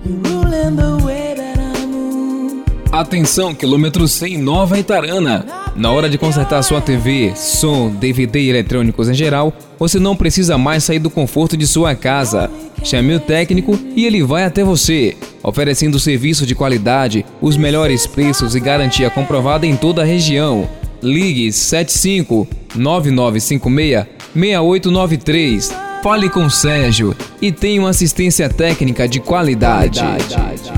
Atenção, quilômetro 100 Nova Itarana. Na hora de consertar sua TV, som, DVD e eletrônicos em geral, você não precisa mais sair do conforto de sua casa. Chame o técnico e ele vai até você, oferecendo serviço de qualidade, os melhores preços e garantia comprovada em toda a região. Ligue 75-9956-6893. Fale com Sérgio e tenha uma assistência técnica de qualidade.